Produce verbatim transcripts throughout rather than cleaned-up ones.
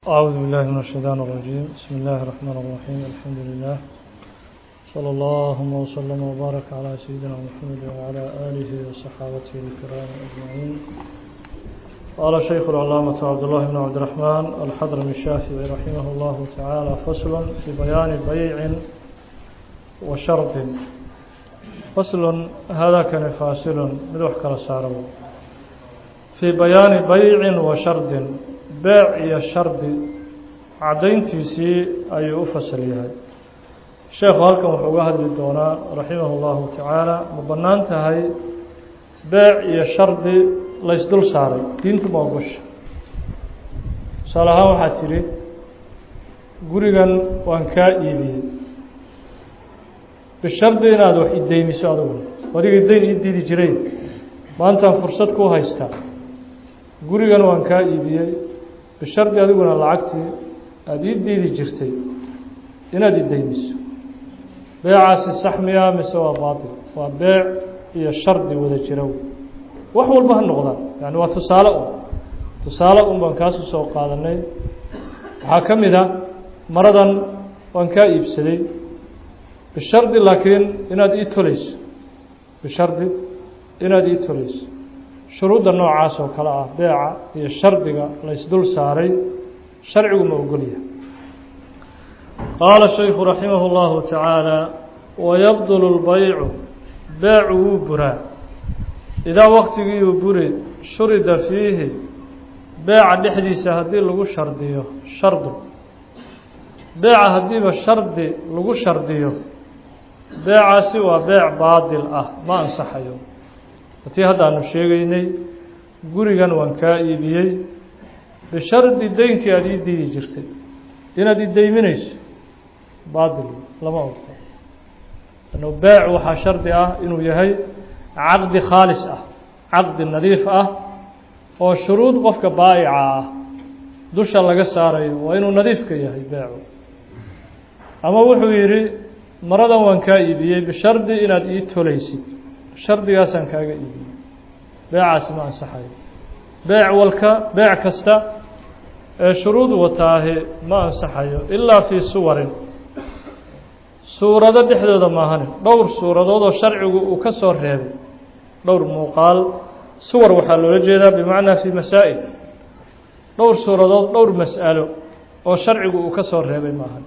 أعوذ بالله من الشيطان الرجيم بسم الله الرحمن الرحيم الحمد لله صلى الله وسلم وبارك على سيدنا محمد وعلى آله وصحابته الكرام أجمعين. قال شيخ العلامة عبد الله بن عبد الرحمن الحضرمي الشافعي رحمه الله تعالى فصل في بيان بيع وشرط. فصل هذا كان فاصل مدوح كلا سارو في بيان بيع وشرط. بيع iyo shardi cadayntiisii ayuu u fasal yahay. sheekhu halkan wuxuu uga hadli doonaa raximah allahu tacaala ma bannaan tahay beec iyo shardi la isdul saaray diintu ma ogosha. tusaale ahaan waxaa tidhi gurigan waan kaa iibiyey bishardi inaad wax ideymiso adiguna adigii dayn ii diidi jiray maantaan fursad ku haystaa gurigan waan kaa iibiyey bishardi adiguna lacagtii aada ii diidi jirtay inaad ideymiso. beecaasi sax miyaa mise waa baatil? waa beec iyo shardi wada jirow wax walba ha noqdaan, yani waa tusaale un tusaale un baan kaasu soo qaadanay. waxaa ka mid a maradan waan kaa iibsaday bishardi laakiin inaad ii tolayso bishardi inaad ii tolayso. shuruudda noocaas oo kale ah beeca iyo shardiga la isdul saaray sharcigu ma ogolyahay. qaala shaykhu raximah اllahu tacaala wayabdulu اlbaycu beecu wuu buraa idaa waqtigiiuu buri shurida fiihi beeca dhexdiisa haddii lagu shardiyo shardu. beeca haddiiba shardi lagu shardiyo beecaasi waa beec baadil ah, ma ansaxayo. tii haddaanu sheegaynay gurigan waan kaa iibiyey bishardi deynkii aada ii diidi jirtay inaad ideyminayso baadil lama ogto. ano beec waxaa shardi ah inuu yahay caqdi khaalis ah, caqdi nadiif ah oo shuruud qofka baa'ica ah dusha laga saarayo waa inuu nadiifka yahay beecu. ama wuxuu yidhi maradan waan kaa iibiyey bishardi inaad ii tolaysid shardigaasaan kaaga iibiyey beecaasi ma ansaxayo. beec walka beec kasta ee shuruud wataahi ma ansaxayo ilaa fii suwarin suurado dhexdooda maahane. dhowr suuradood oo sharcigu uu ka soo reebay, dhowr muuqaal. suwar waxaa loola jeedaa bimacnaa fii masaa'il, dhowr suuradood dhowr mas'alo oo sharcigu uu ka soo reebay maahan.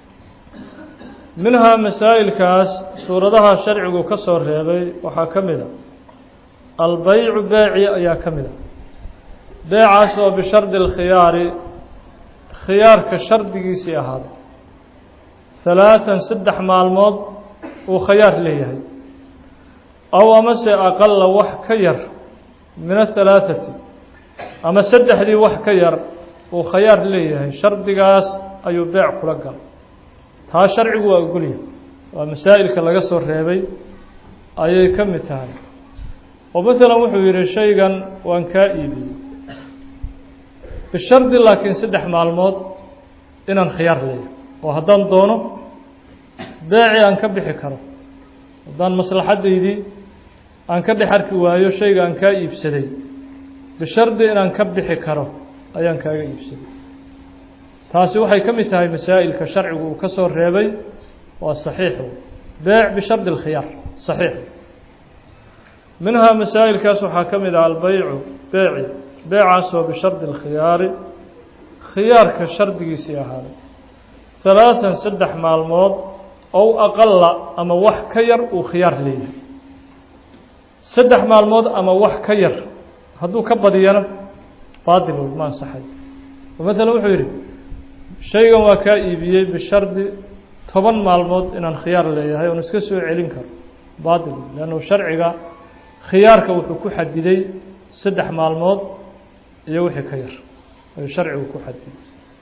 minhaa masaa'ilkaas suuradaha sharcigu ka soo reebay waxaa ka mid a albeycu beeci ayaa ka mid a. beecaas oo bishardi اlkhiyaari khiyaarka shardigiisii ahaaday halaatan saddex maalmood uu khiyaar leeyahay aw amase aqala wax ka yar min ahalaaثati ama saddexdii wax ka yar uu khiyaar leeyahay shardigaas ayuu beec kula gal. taa sharcigu waa ogolyahay, waa masaa'ilka laga soo reebay ayay ka mid tahay. oo maalan wuxuu yidhi shaygan waan kaa iibiyey bishardi laakiin saddex maalmood inaan khiyaar leeyahay oo haddaan doono beeci aan ka bixi karo, haddaan maslaxaddaydii aan ka dhex arki waayo shayga aan kaa iibsaday bishardi inaan ka bixi karo ayaan kaaga iibsaday. taasi waxay ka mid tahay masaa'ilka sharcigu uu ka soo reebay. waa saxiixu beec bishardi اlkhiyaar saxiix. minhaa masaa'ilkaas waxaa ka mid ah albeycu beeci beecaasoo bishardi اlkhiyaari khiyaarka shardigiisii ahaaday halaatan saddex maalmood ow aqala ama wax ka yar uu khiyaar leeyahay. saddex maalmood ama wax ka yar hadduu ka badiyana baadil wey, ma ansaxay. oo maalan wuxuu yidhi shaygan waa kaa iibiyey bishardi toban maalmood inaan khiyaar leeyahay oon iska soo celin karo baatil, leannu sharciga khiyaarka wuxuu ku xadiday saddex maalmood iyo wixii ka yar ayuu sharcigu ku xadiday.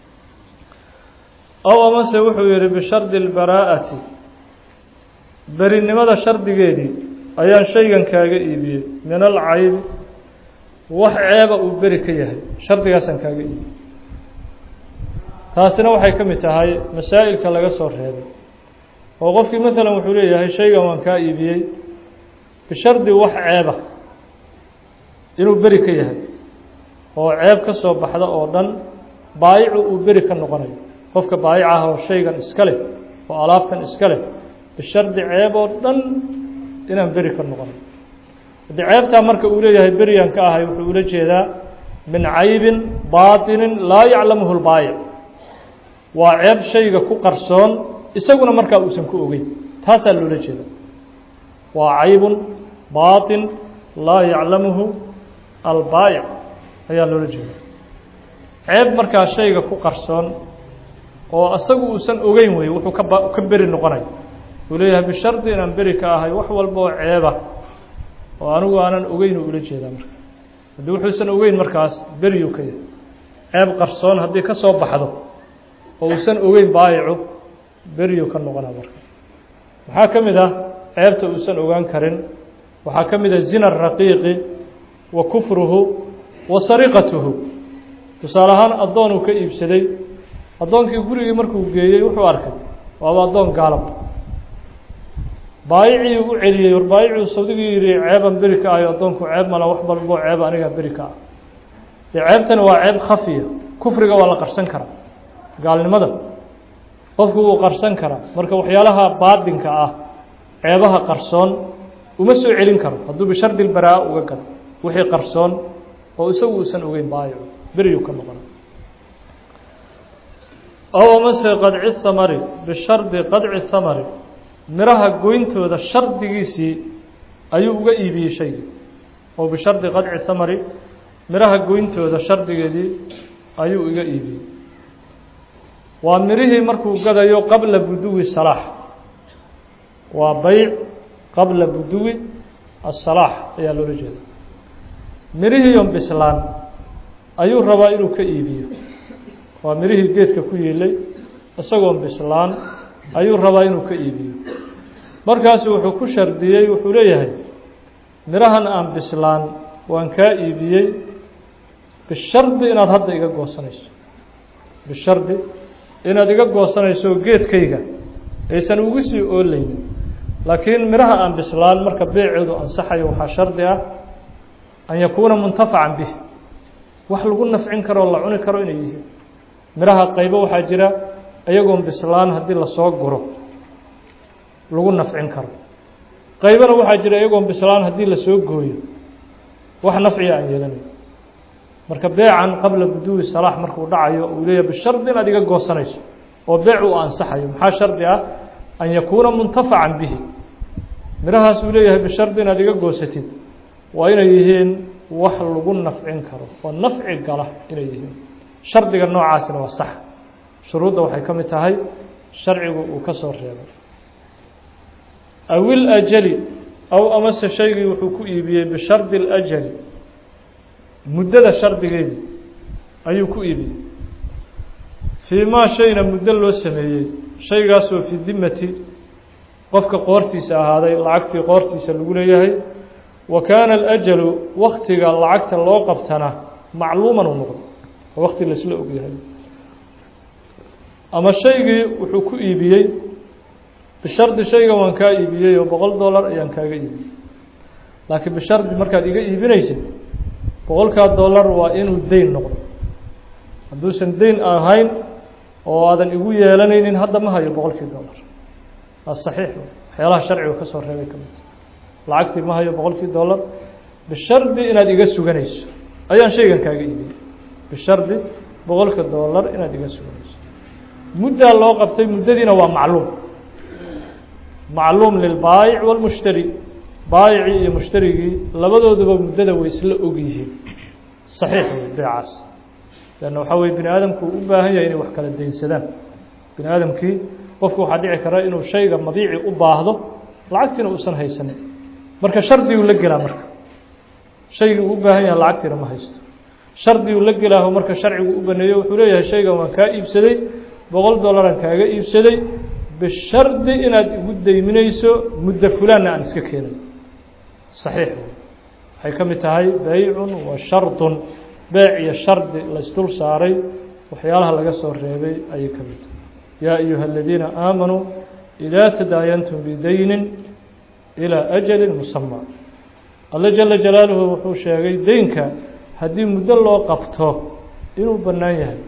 ow amase wuxuu yihi bishardi اlbaraa'ati berinimada shardigeedii ayaan shaygan kaaga iibiyey min alcaybi wax ceeba uu beri ka yahay shardigaasaan kaaga iibiyey. taasina waxay ka mid tahay masaa'ilka laga soo reebay. oo qofkii maalan wuxuu leeyahay shaygan waan kaa iibiyey bishardi wax ceeba inuu beri ka yahay oo ceeb ka soo baxda oo dhan baayicu uu beri ka noqonayo qofka baayica ah oo shaygan iska leh oo alaabtan iska leh bishardi ceeb oo dhan inaan beri ka noqonayo haddii ceebtaa marka uu leeyahay beriyaan ka ahay wuxuu ula jeedaa min caybin baatinin laa yaclamuhu lbaayic waa ceeb shayga ku qarsoon isaguna markaa uusan ku ogeyn taasaa loola jeeda waa caybun baatin laa yaclamuhu albaayic ayaa loola jeeda ceeb markaa shayga ku qarsoon oo isagu uusan ogeyn wey wuxuu ka ka beri noqonaya uu leeyahay bishardi inaan beri ka ahay wax walba oo ceeba oo anigu aanan ogeyn uu ula jeedaa marka haddii wuxuusan ogeyn markaas beriyuu ka yahay ceeb qarsoon haddii ka soo baxdo oo uusan ogeyn baayicu beriyuu ka noqonaa marka waxaa ka mid ah ceebta uusan ogaan karin waxaa ka mid ah zina raqiiqi wa kufruhu wa sariqatuhu tusaale ahaan addoon uu ka iibsaday addoonkii gurigii markuu geeyey wuxuu arkay waaba addoon gaalab baayicii u celiyey war baayicuu sawdigii yidhi ceeban beri ka ahayo addoonku ceeb mala wax balboo ceeba anigaa beri ka ah dee ceebtani waa ceeb khafiya kufriga waa la qarsan karaa gaalnimada qofku wuu qarsan karaa marka waxyaalaha baadinka ah ceebaha qarsoon uma soo celin karo hadduu bishardi lbaraa uga galo wixii qarsoon oo isagu uusan ogeyn baayicu beriyuu ka noqona aw amase qadci thamari bishardi qadci thamari miraha goyntooda shardigiisii ayuu uga iibiyey shaygii oo bishardi qadci thamari miraha goyntooda shardigeedii ayuu iga iibiyey waa mirihii markuu gadayo qabla buduwi salaax waa bayc qabla buduwi asalaax ayaa loola jeeda mirihiiyon bislaan ayuu rabaa inuu ka iibiyo waa mirihii geedka ku yiilay isagoon bislaan ayuu rabaa inuu ka iibiyo markaasu wuxuu ku shardiyey wuxuu leeyahay mirahan aan bislaan waan kaa iibiyey bishardi inaad hadda iga goosanayso bishardi inaad iga goosanayso geedkayga aysan ugu sii ooleynin laakiin miraha aan bislaan marka beeceedu ansaxayo waxaa shardi ah an yakuuna muntafacan bih wax lagu nafcin karo o la cuni karo inay yihiin miraha qaybo waxaa jira iyagoon bislaan haddii lasoo guro lagu nafcin karo qaybana waxaa jira iyagoon bislaan haddii lasoo gooyo wax nafciya aan yeelanayo marka beecan qabla buduwi salaax markuu dhacayo uu leeyahay bishardi inaad iga goosanayso oo beec uu ansaxayo maxaa shardi ah an yakuuna muntafacan bihi mirahaas uu leeyahay bishardi inaad iga goosatid waa inay yihiin wax lagu nafcin karo oo nafci gala inay yihiin shardiga noocaasina waa sax shuruudda waxay ka mid tahay sharcigu uu ka soo reebay awil ajali aw amase shaygii wuxuu ku iibiyey bishardi اlajali muddada shardigeedii ayuu ku iibiyey fii maa shayna muddo loo sameeyey shaygaasoo fi dimati qofka qoortiisa ahaaday lacagtii qoortiisa lagu leeyahay wa kaana alajalu waktiga lacagta loo qabtana macluuman u noqdo oo wakti laisla ogyahay ama shaygii wuxuu ku iibiyey bishardi shaygan waan kaa iibiyey oo boqol dollar ayaan kaaga iibiyey laakiin bishardi markaad iga iibinaysid boqolkaa dollar waa inuu deyn noqdo hadduusan deyn ahayn oo aadan igu yeelanaynin hadda ma hayo boqolkii dollar waa saxiix waxyaalaha sharciga ka soo reebay ka mid lacagtii ma hayo boqolkii dollar bishardi inaad iga suganayso ayaan shaygan kaaga iibiyey bishardi boqolka dollar inaad iga suganayso muddaa loo qabtay muddadiina waa macluum macluum lilbaayic walmushtari baayicii iyo mushtarigii labadooduba muddada way isla og yihiin saxiix wey beecaas leanna waxaa weye bini aadamku u baahan yahay inay wax kala daynsadaan bini aadamkii qofku waxaa dhici kara inuu shayga mabiici u baahdo lacagtiina uusan haysanin marka shardiguu la gelaa marka shaygii uu u baahan yahay lacagtiina ma haysto shardiguu la gelaaho marka sharcigu u baneeyo wuxuu leeyahay shaygan waan kaa iibsaday boqol dollaraan kaaga iibsaday bishardi inaad igu dayminayso muddo fulaanna aan iska keenay saxiix waxay ka mid tahay baycun wa shardun beec iyo shardi la isdul saaray waxyaalaha laga soo reebay ayay ka mid tahay yaa ayuha aladiina aamanuu idaa tadaayantum bidaynin ilaa ajalin musamaa alle jala jalaaluhu wuxuu sheegay deynka haddii muddo loo qabto inuu bannaan yahay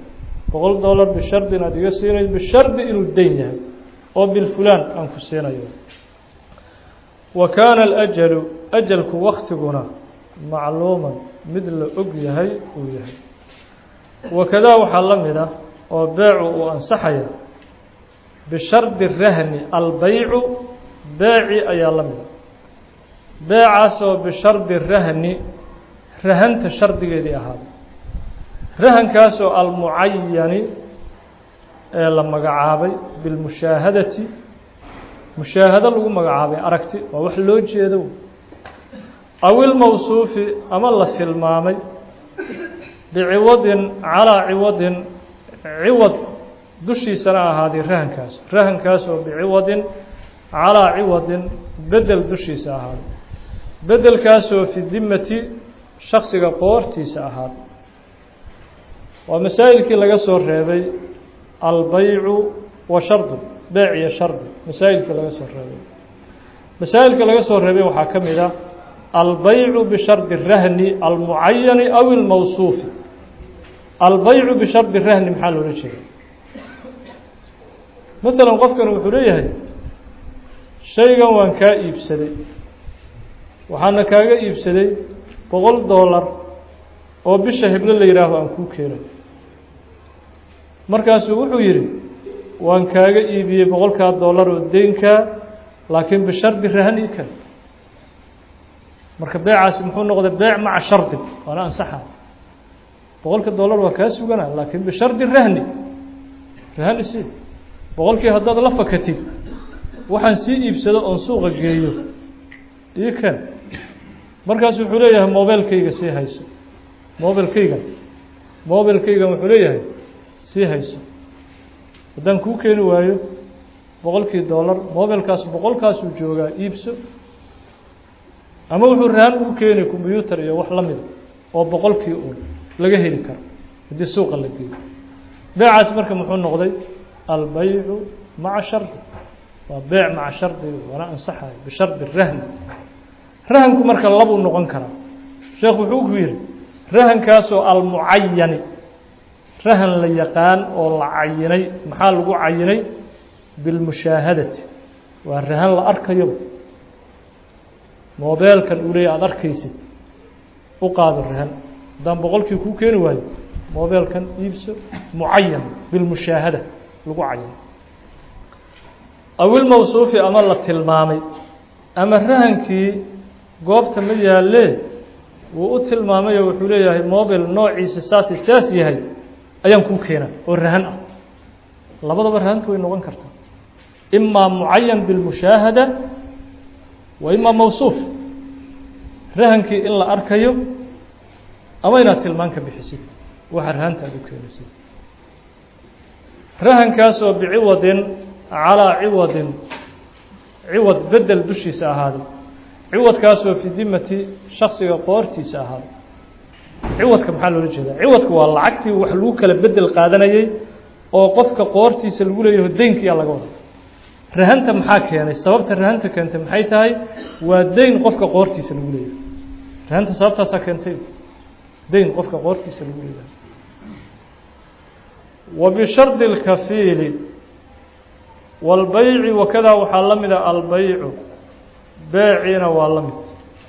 boqol dollar bishardi inaad iga siinayso bishardi inuu dayn yahay oo bilfulaan aan ku siinayo wa kaana alajalu ajalku waktiguna macluuman mid la og yahay uu yahay wakadaa waxaa la mid ah oo beecu uu ansaxaya bishardi rahni albaycu beeci ayaa la mid ah beecaasoo bishardi rahni rahanta shardigeedii ahaaday rahankaasoo almucayani ee la magacaabay bilmushaahadati mushaahado lagu magacaabay aragti waa wax loo jeedo aw ilmawsuufi ama la tilmaamay biciwadin calaa ciwadin ciwad dushiisana ahaaday rahankaas rahankaas oo biciwadin calaa ciwadin bedel dushiisa ahaaday bedelkaasoo fi dimati shaksiga qoortiisa ahaaday waa masaa'ilkii laga soo reebay albaycu wa shardu beec iyo shardi masaa'ilkii laga soo reebay masaa'ilka laga soo reebay waxaa ka mid ah albaycu bishardi rahni almucayani aw ilmawsuufi albaycu bishardi rahni maxaa loola jeeda maalan qofkan wuxuu leeyahay shaygan waan kaa iibsaday waxaana kaaga iibsaday boqol dollar oo bisha heblo la yihaaho aan kuu keenay markaasuu wuxuu yidhi waan kaaga iibiyey boqolkaa dollar oo deynkaa laakiin bishardi rahni kan marka beecaasi muxuu noqday beec maca shardi waana ansaxa boqolka dollar waa kaa sugana laakiin bishardi rahni rahni si boqolkii haddaad la fakatid waxaan sii iibsado oon suuqa geeyo ii kan markaas wuxuu leeyahay mobilkayga sii hayso mobilkaygan mobilkaygan wuxuu leeyahay sii hayso haddaan kuu keeni waayo boqolkii dollar mobilkaas boqolkaasuu joogaa iibso ama wuxuu rahan ugu keeni combyuutar iyo wax la mida oo boqolkii uun laga heli karo haddii suuqa la geeyo beecaas marka muxuu noqday albaycu maca shardi waa beec maca shardi waana ansaxayo bishardi rahni rahanku marka labuu noqon karaa sheekh wuxuu ku yidhi rahankaasoo almucayani rahan la yaqaan oo la cayinay maxaa lagu cayinay bilmushaahadati waa rahan la arkayo mobeelkan uu leeyahy aada arkaysid u qaado rahan haddaan boqolkii kuu keeni waayo mobeelkan iibso mucayan bilmushaahada lagu cayinay aw ilmawsuufi ama la tilmaamay ama rahankii goobta ma yaalee wuu u tilmaamayo wuxuu leeyahay mobile noociisa saasi saas yahay ayaan kuu keena oo rahan ah labadaba rahantu way noqon kartaa imaa mucayan bilmushaahada wa imaa mawsuuf rahankii in la arkayo ama inaad tilmaan ka bixisid waxa rahanta aad u keenaysid rahankaasoo biciwadin calaa ciwadin ciwad bedel dushiisa ahaaday ciwadkaasoo fi dimati shaksiga qoortiisa ahaaday ciwadka maxaa loola jeedaa ciwadka waa lacagtii wax lagu kala bedel qaadanayay oo qofka qoortiisa lagu leeyaho deynkiiyaa laga wada rahanta maxaa keenay sababta rahanta keentay maxay tahay waa deyn qofka qoortiisa lagu leeyahay rahanta sababtaasaa keentay deyn qofka qoortiisa lagu leeyahay wa bishardi اlkafiili wاlbayci wakadaa waxaa la mida albaycu beeciina waa la mid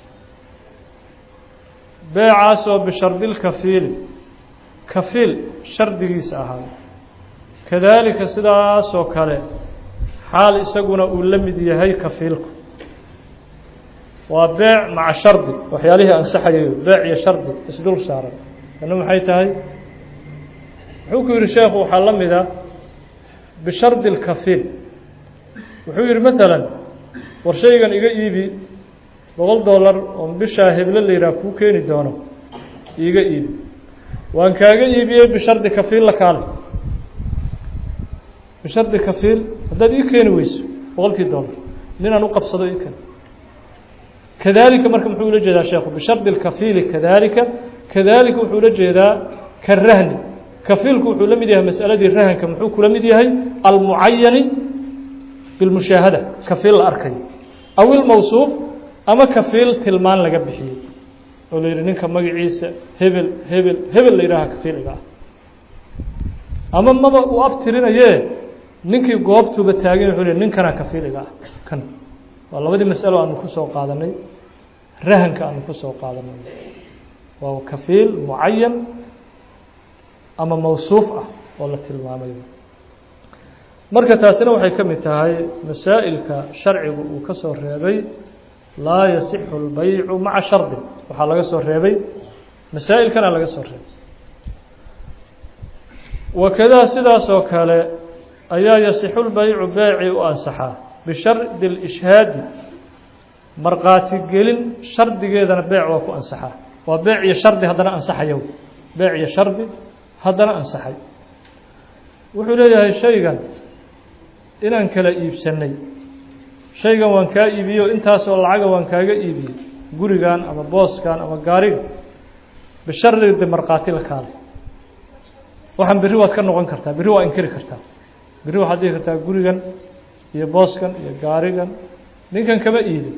beecaasoo bishardi اlkafiili kafiil shardigiisa ahaaday kadaalika sidaasoo kale xaal isaguna uu la mid yahay kafiilku waa beec maca shardi waxyaalihii ansaxayayo beec iyo shardi isdul saaran kana maxay tahay wuxuu ku yihi sheekhu waxaa la mida bishardi اlkafiil wuxuu yihi maalan war shaygan iga iibi boqol dollar oo bishaa heblo la yidhaah kuu keeni doono iiga iibi waan kaaga iibiyey bishardi kafiil la kaale bishardi kafiil haddaad ii keeni weyso boqolkii dollar ninaan u qabsado ii keen kadalika marka muxuu ula jeedaa sheekhu bishardi اlkafiili kadalika kadalika wuxuu ula jeedaa karahni kafiilku wuxuu la mid yahay mas'aladii rahanka muxuu kula mid yahay almucayani bilmushaahada kafiil la arkayo aw ilmawsuuf ama kafiil tilmaan laga bixiyey oo la yidhi ninka magaciisa hebel hebel hebel la yidhaaha kafiiliga ah ama maba uu aftirinayee ninkii goobtuuba taagin wuxuu leeyahay ninkana kafiiliga ah kan waa labadii mas'alo aanu ku soo qaadanay rahanka aanu ku soo qaadanay waa kafiil mucayan ama mawsuuf ah oo la tilmaamay marka taasina waxay ka mid tahay masaa'ilka sharcigu uu ka soo reebay laa yasixu albaycu maca shardi waxaa laga soo reebay masaa'ilkana laga soo reebay wakadaa sidaas oo kale ayaa yasixu lbaycu beeci u ansaxaa bishardi اlishhaadi markhaati gelin shardigeedana beec waa ku ansaxaa waa beec iyo shardi haddana ansaxayo beec iyo shardi haddana ansaxay wuxuu leeyahay shaygan inaan kala iibsanay shaygan waan kaa iibiyo intaasoo lacaga waan kaaga iibiyey gurigan ama booskan ama gaariga bishardi markhaati la kaalay waxaan berri waad ka noqon kartaa berri waa inkiri kartaa berri waxaad dhihi kartaa gurigan iyo booskan iyo gaarigan ninkan kama iibin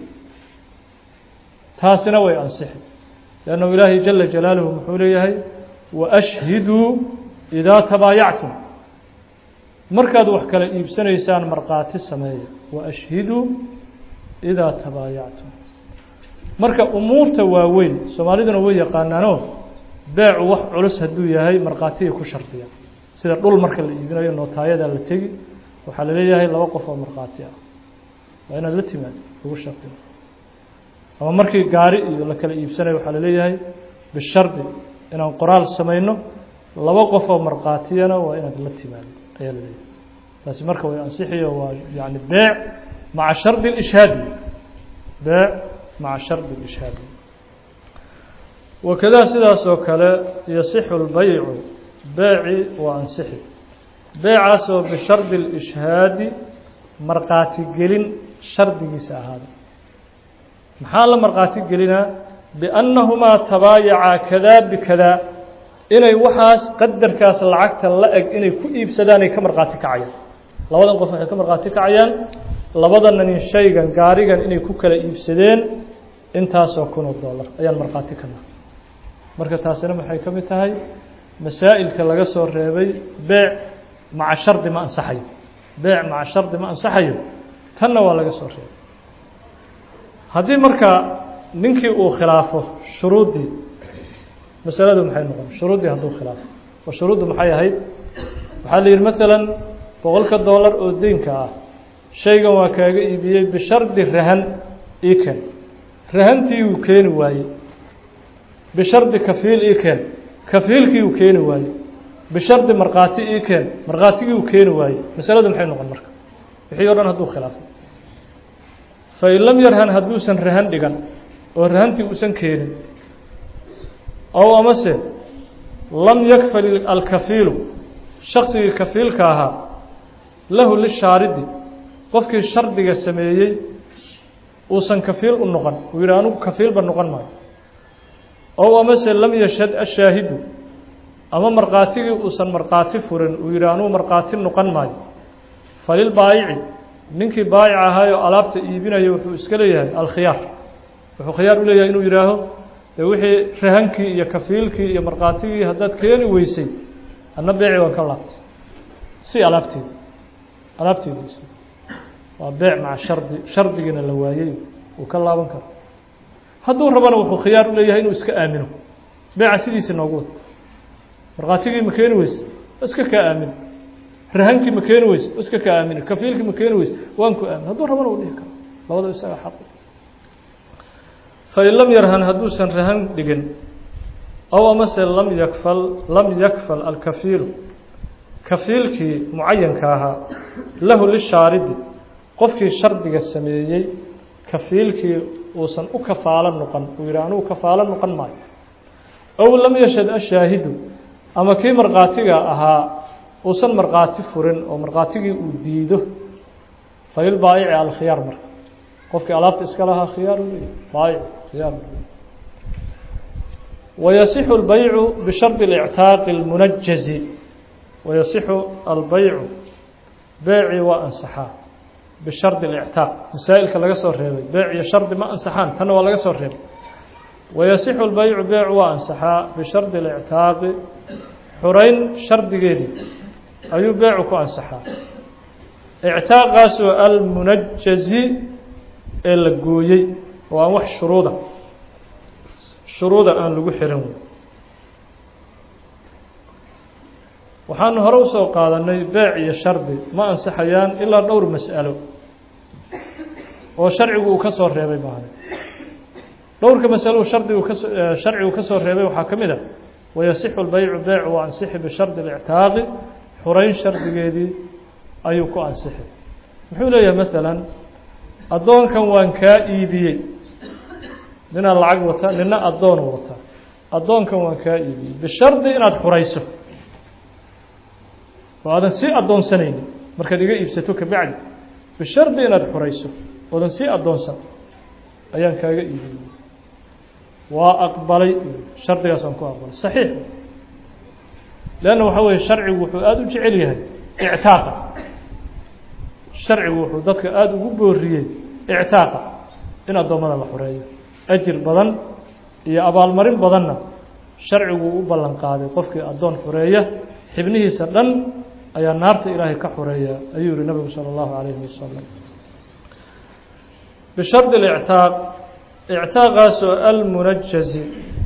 taasina way ansixi lannahu ilaahay jala jalaaluhu muxuu leeyahay waashhiduu idaa tabaayactum markaad wax kala iibsanaysaan markhaati sameeya waashhiduu idaa tabaayactum marka umuurta waaweyn soomaaliduna way yaqaanaanoo beecu wax culus hadduu yahay markhaatiga ku shardiya sida dhul marka la iibinayo nootaayada la tegi waxaa la leeyahay laba qof oo markhaati ah waa inaad la timaado ugu shardiyo ama markii gaari iyo la kala iibsanayo waxaa la leeyahay bishardi inaan qoraal samayno laba qof oo markhaatiyana waa inaad la timaado ayaa la leeyahay taasi marka way ansixiyo waa yani beec maca shardi اlishhaadi beec maca shardi اlishhaadi wakadaa sidaas oo kale yasixu اlbaycu beeci waa ansixi beecaasoo bishardi اlishhaadi markhaati gelin shardigiisa ahaada maxaa la markhaati gelinaa biannahumaa tabaayacaa kadaa bikadaa inay waxaas qadarkaas lacagta la eg inay ku iibsadaan ay ka markhaati kacayaan labadan qof waxay ka markhaati kacayaan labadana nin shaygan gaarigan inay ku kala iibsadeen intaasoo kun oo dollar ayaan markhaati ka nahay marka taasina maxay ka mid tahay masaa'ilka laga soo reebay beec maca shardi ma ansaxayo beec maca shardi ma ansaxayo tanna waa laga soo reebay haddii marka ninkii uu khilaafo shuruuddii masaladu maxay noqon shuruuddii hadduu khilaafo oo shuruuddu maxay ahayd waxaa la yidhi maalan boqolka dollar oo deynka ah shaygan waa kaaga iibiyey bishardi rahan ii keen rahantii uu keeni waayey bishardi kafiil ii keen kafiilkii uu keeni waayey bishardi markhaati ii keen markhaatigii uu keeni waayey masaladu maxay noqon marka wixii o dhan hadduu khilaafo fain lam yarhan hadduusan rahan dhigan oo rahantii uusan keenin ow amase lam yakfal alkafiilu shaksigii kafiilka ahaa lahu lishaaridi qofkii shardiga sameeyey uusan kafiil u noqon uu yidhi anugu kafiilba noqon maayo ow amase lam yashhad ashaahidu ama markhaatigii uusan markhaati furin uu yidhi anugu markhaati noqon maayo falilbaayici ninkii baayic ahaayoo alaabta iibinaya wuxuu iska leeyahay alkhiyaar wuxuu khiyaar u leeyahay inuu yidhaaho dee wixii rahankii iyo kafiilkii iyo markhaatigii haddaad keeni weysay anna beeci waan ka laabtay si alaabteeda alaabteeda is waa beec maca shardi shardigiina la waayey uu ka laaban karo hadduu rabana wuxuu khiyaar u leeyahay inuu iska aamino beeca sidiisi noogu wata markhaatigii ma keeni weyse iska kaa aamino rahankii ma keeni weyse iska kaa aamino kafiilkii ma keeni weyse waan ku aamin hadduu rabana uu dhihi karo labadaba isaga xaq fain lam yarhan hadduusan rahan dhigin ow amase lam yakfal lam yakfal alkafiilu kafiilkii mucayanka ahaa lahu lishaaridi qofkii shardiga sameeyey kafiilkii uusan u kafaalo noqon uu yidhi anugu kafaalo noqon maayo ow lam yashhad ashaahidu ama kii markhaatiga ahaa uusan markhaati furin oo markhaatigii uu diido falilbaayici alkhiyaar marka qofkii alaabta iska lahaa khiyaar u leeyahy baayic khiyaar wayasixu albaycu bishardi اlictaaqi اlmunajazi wayasixu albaycu beeci waa ansaxaa bishardi اlictaaq masaa'ilka laga soo reebay beec iyo shardi ma ansaxaan tanna waa laga soo reebay wayasixu albaycu beecu waa ansaxaa bishardi اlictaaqi xurayn shardigeedii ayuu beecu ku ansaxaa ictaaqaasoo almunajazi ee la gooyey oo aan wax shuruuda shuruuda aan lagu xirin waxaan hore u soo qaadanay beec iyo shardi ma ansaxayaan ilaa dhowr mas'alo oo sharcigu uu ka soo reebay maahan dhowrka mas'alo shardigu ka sharcigu ka soo reebay waxaa ka mid ah wayasixu albaycu beecu wa ansixi bishardi اlictaaqi xurayn shardigeedii ayuu ku ansixi muxuu leeyahay maalan addoonkan waan kaa iibiyey ninaa lacag wata nina addoon wata addoonkan waan kaa iibiyey bishardi inaad xurayso oo aadan sii addoonsanaynin markaad iga iibsato kabacdi bishardi inaad xurayso oodan sii addoonsan ayaan kaaga iibiyey waa aqbalay shardigaas aan ku aqbalay saxiix leanna waxaa weeye sharcigu wuxuu aada u jecel yahay ictaaqa sharcigu wuxuu dadka aada ugu booriyey ictaaqa in addoommada la xureeyo ajir badan iyo abaalmarin badanna sharcigu u ballan qaaday qofkii addoon xureeya xibnihiisa dhan ayaa naarta ilaahay ka xureeya ayuu yihi nabigu salى اllahu عalayhi wasalam bishardi اlictaaq ictaaqaasoo almunajazi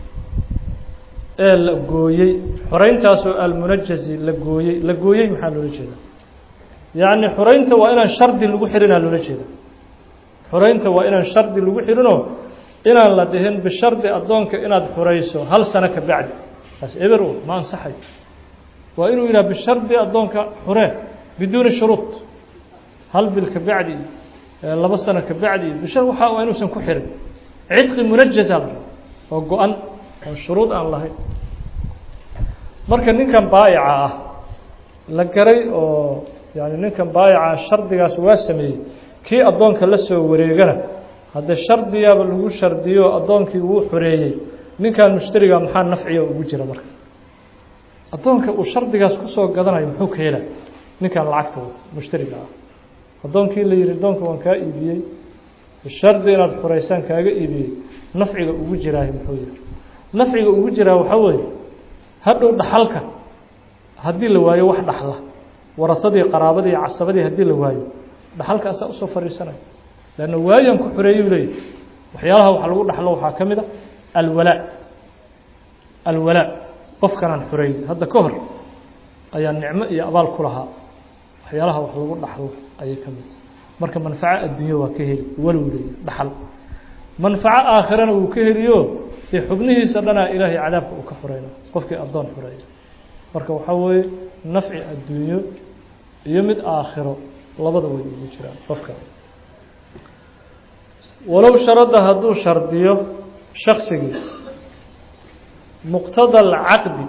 ee la gooyey xoreyntaasoo almunajazi la gooyey la gooyey maxaa loola jeeda yacni xoreynta waa inaan shardi lagu xirinaa loola jeeda xoreynta waa inaan shardi lagu xirinoo inaan la dhihin bishardi addoonka inaad xurayso hal sano ka bacdi taas eber ma ansaxay waa inuu yidhaha bishardi addoonka xuree biduuni shuruud hal bil ka bacdi laba sano ka bacdi bishar waxaa waa inuusan ku xirin cidqi munajaza oo go-an oo shuruud aan lahayn marka ninkan baayica ah la garay oo yani ninkan baayica shardigaas waa sameeyey kii addoonka la soo wareegana haddee shardiyaaba lagu shardiyo addoonkii wuu xoreeyey ninkan mushtariga maxaa nafciya ugu jira marka addoonka uu shardigaas kusoo gadanayo muxuu ka hela ninkan lacagta wata mushtariga ah addoonkii la yihi addoonka waan kaa iibiyey shardi inaad xureysaan kaaga iibiyey nafciga ugu jiraahay muxuu yihi nafciga ugu jiraa waxaa weeye hadhow dhaxalka haddii la waayo wax dhaxla warasadii qaraabadii casabadii haddii la waayo dhaxalka asaa usoo fariisanaya leanna waayan ku xoreeyuu leeyahy waxyaalaha waxa lagu dhaxlo waxaa ka mid a alwalaa alwalaa qofkanaan xoreeyey hadda ka hor ayaa nicmo iyo abaal ku lahaa waxyaalaha wax lagu dhaxlo ayay ka mid tahay marka manfaco adduunyo waa ka heli walow leeyahy dhaxal manfaco aakhirana wuu ka heliyo dee xubnihiisa dhanaa ilaahay cadaabka uu ka xoreyna qofkii addoon xoreeya marka waxaa weeye nafci adduunyo iyo mid aakhiro labada way ugu jiraan qofka walow sharada hadduu shardiyo shaksigii muqtada alcaqdi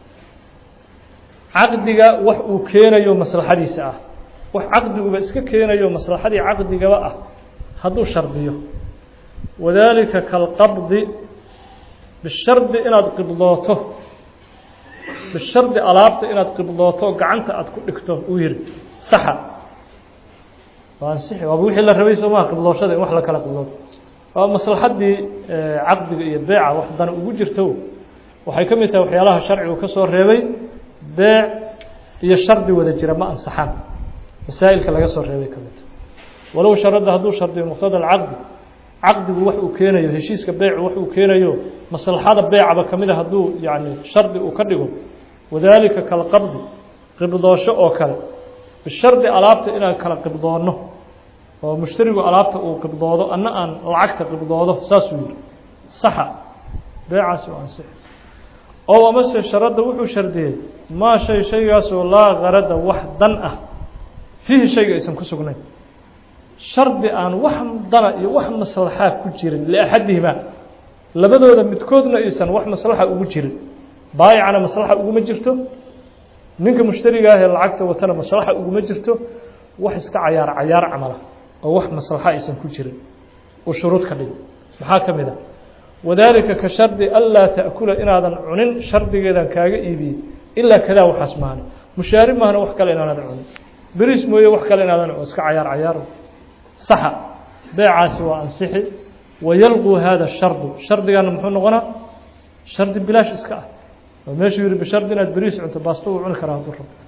caqdiga wax uu keenayo maslaxadiisa ah wax caqdiguba iska keenayo maslaxadii caqdigaba ah hadduu shardiyo wadalika kalqabdi bishardi inaad qibdooto bishardi alaabta inaad qibdooto gacanta aad ku dhigto uu yihi saxa waa ansixi waaba wixii la rabay soo maha qibdooshada in wax la kala qibdooto waa maslaxaddii caqdiga iyo beeca wax dan ugu jirto waxay ka mid tahay waxyaalaha sharcigu ka soo reebay beec iyo shardi wada jira ma ansaxaan masaa'ilka laga soo reebay ka mid tahay walow sharada hadduu shardiyo muqtada alcaqdi caqdigu wax uu keenayo heshiiska beecu wax uu keenayo maslaxada beecaba ka mid a hadduu yacni shardi uu ka dhigo wadalika kalqabdi qibdoosho oo kale bishardi alaabta inaan kala qibdoonno oo mushtarigu alaabta uu qibdoodo anna aan lacagta qibdoodo saasuu yihi saxa beecaasi waa ansixi oo amase sharadda wuxuu shardiyey maa shay shaygaasoo laa karada wax dan ah fiihi shayga aysan ku sugnayn shardi aan wax dana iyo wax maslaxaa ku jirin liaxadihima labadooda midkoodna aysan wax maslaxa ugu jirin baayicana maslaxa uguma jirto ninka mushtariga ah ee lacagta watana maslaxa uguma jirto wax iska cayaar cayaar camala oo wax maslaxa aysan ku jirin oo shuruud ka dhig maxaa ka mid ah wadalika ka shardi anlaa ta'kula inaadan cunin shardigeedan kaaga iibiyey ilaa kadaa waxaas maahane mushaari maahna wax kale inaadan cunin beriis mooye wax kale inaadan cunin iska cayaar cayaar saxa beecaasi waa ansixi wayalquu hada shardu shardigana muxuu noqonaa shardi bilaash iska ah oo meeshuu yihi bishardi inaad beriis cunto baasto uu cuni karaa hadduu rabo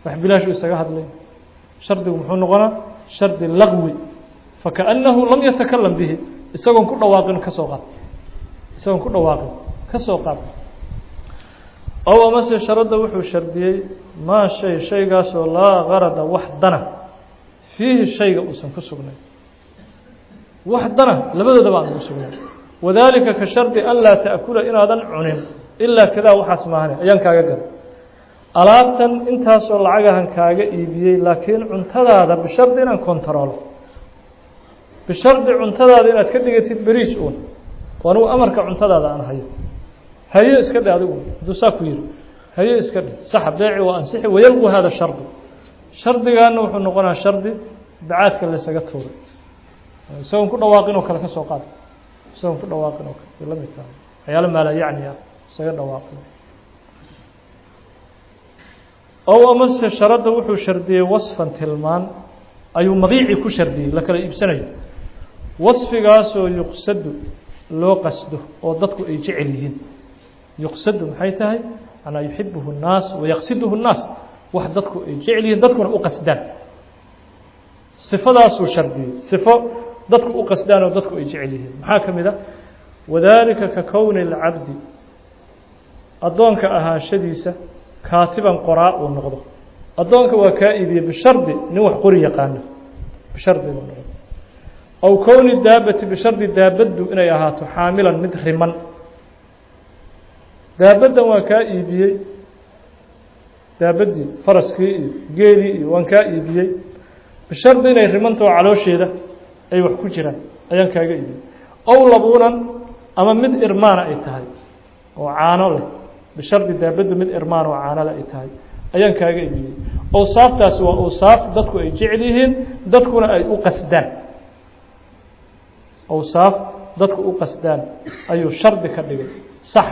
وحبلاش يسجهد لين شرط ومحون قنا شرط اللغو فكأنه لم يتكلم به يسجون كل واقع كسوقات يسجون كل واقع كسوقات أو مثل شرط وحو شرطي ما شيء شيء قاس لا غرض وحدنا فيه شيء أصلا كسبنا وحدنا لبده دبان كسبنا وذلك كشرط ألا تأكل إن هذا عنم إلا كذا وحسمانه أيان كاجر ألابتن أنت سول عجهن كاجا إيبيي لكن عنتدا هذا بشرط إن كنترول بشرط عنتدا هذا إن تكدي تبريش أون وأنا أمرك عنتدا هذا أنا هي هي إسكده هذا دوساكوير هي إسكده سحب بيع وأنسحب ويلغو هذا الشرط شرط كأنه وحنا قلنا شرط بعاتك اللي سقطه سواء كنا واقين وكلا كسوقات سواء كنا واقين وكلا لم يتعلم حيال ما لا يعني سقطنا واقين أو أمس شرط وحو شردي وصفا تلمان أي مضيع كشردي لك الإبساني وصف قاسو يقصد لو قصده وضدك يجعلهن يقصد محيطه أنا يحبه الناس ويقصده الناس وحدتك يجعلهن ضدك أقصدان صفة داسو شردي صفة ضدك أقصدان وضدك يجعلهن محاكم إذا وذلك ككون العبد أدونك أها شديسة كاتبا قراء والنقض أدونك وكائبي بشرط نوح قرية قانا بشرط والنقض أو كون الدابة بشرط دابد إن يهاتو حاملا مدخرما دابد وكائبي دابدي فرسكي جيلي وكائبي بشرط إن يرمنتو على شيء ده أي وحكو جرا أيان كائبي أو لبونا أما مد إرمان أي تهاي وعانو له بشرط دابد مد إرمان وعانو له أي تهاي أيان كائبي أوصاف تاسوا أوصاف دتكو أي جعليهن دتكو أي أقصدان أوصاف ضدك أقصدان أي شرط كذلك صح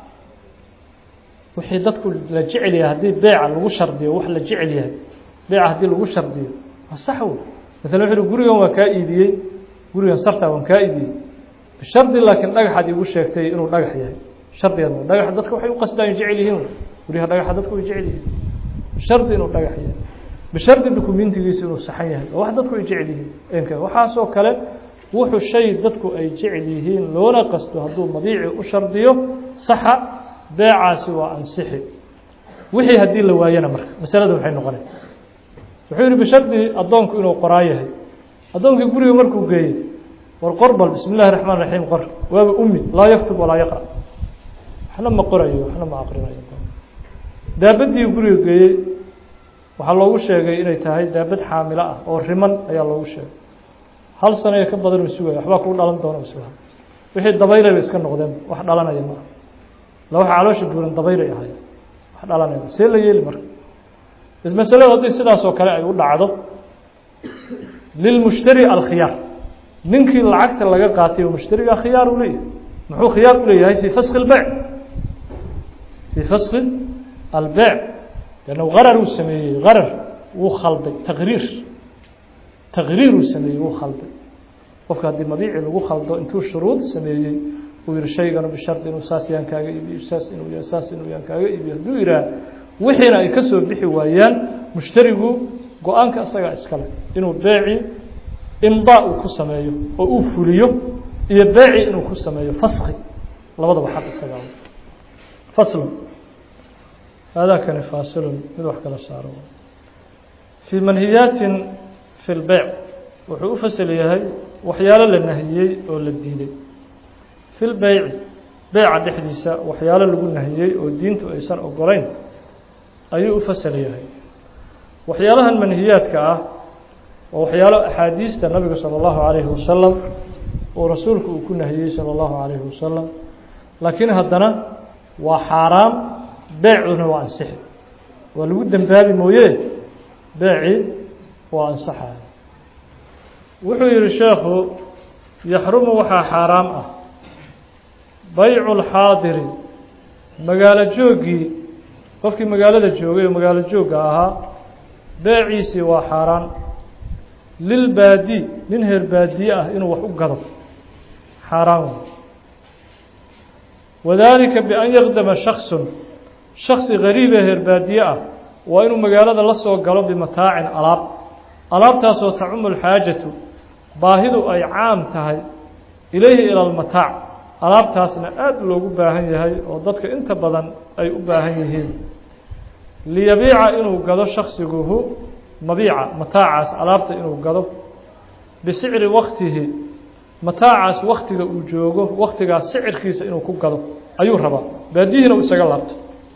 وحي ضدك لجعليه هذه بيع لو شرطيه وح لجعليه بيع هذه لو شرطيه صح مثلا وحي غوريون وكايديه غوريون صرتا وكايديه بالشرط لكن دغخ حد يقول شيغتay inuu dhagax yahay shardiyeedu dhagax dadku waxay u qasdaan jacaylihiin guriga dhagax dadku jacaylihiin shardi inuu dhagax yahay bishardi dokumentigiisa inuu saxan yahay wax dadku jacaylihiin inka waxa soo kale wuxuu shay dadku ay jecel yihiin loona qasto haduu madiici u shardiyo saxa beecaasi waa ansixi wixii hadii la waayana marka masaladu waxay noqonay wuxuu yiri bishardi adoonku inuu qoraayahay adoonku guriga markuu geeyay war qorbal bismillaahir rahmaanir rahiim qor waa ummi la yaktub wala yaqra waxna ma qorayo waxna ma aqrinayo daabadii guriga geeyay waxa loogu sheegay inay tahay daabad xaamilo ah oo riman ayaa loogu sheegay hal sano ka badan masuugay waxba ku dhalan doona masuuga wixii dabaylay iska noqdeen wax dhalanaya ma la waxa caloosha buuran dabaylay ahay wax dhalanaya si la yeeli marka ismasalada hadii sidaas oo kale ay u dhacdo lil mushtari al khiyar ninkii lacagta laga qaatay oo mushtariga khiyar u leeyahay muxuu khiyar u leeyahay fi fasq al bay' fi fasq al bay' لأنه غرر وسميه غرر وخلط تغرير تغرير سميه وخلط وفق هذه المبيع اللي خلطه انتو الشروط سميه ويرشي قالوا بالشرط انه اساس يان كاغا يبي اساس انه اساس انه يان كاغا يبي دويرا وحينا اي كسو بخي وايان مشتريغو go'aanka asaga iskale inuu beeci imdaa ku sameeyo oo uu fuliyo iyo beeci inuu ku sameeyo fasxi labadaba xaq isaga fasl هذا كان فاصل من وحكى الشعر في منهيات في البيع وحو فصل يهي وحيالا للنهيي او للديني في البيع بيع دحديسا وحيالا لو نهيي او دينته ايسان اوغلين ايو فصل يهي وحيالها المنهيات كا وحيالا احاديث النبي صلى الله عليه وسلم ورسولك كن نهيي صلى الله عليه وسلم لكن هدنا وحرام بيعنا وانصح والود باب مويه بيعي وانصحه وحير الشيخ يحرم وحا حرام بيع الحاضر مقالة جوغي قفكي مقالة جوغي ومقالة جوغا اها بيعيسي وحرام للبادي ننهر بادية انه وحو قضب حرام وذلك بأن يخدم شخص شخص غريب هربادية وإن مجالة لص وقلب بمتاع ألاب ألاب تاسو تعم الحاجة باهد أي عام تهي إليه إلى المتاع ألاب تاسنا أد لو باهن يهي وضدك أنت بدن أي باهن يهي ليبيع إنه قدو شخص يقوه مبيع متاع ألابت إنه قدو بسعر وقته متاع وقتك وجوجه وقتك سعر كيس إنه كقدو أيوه ربا بديه لو سجلت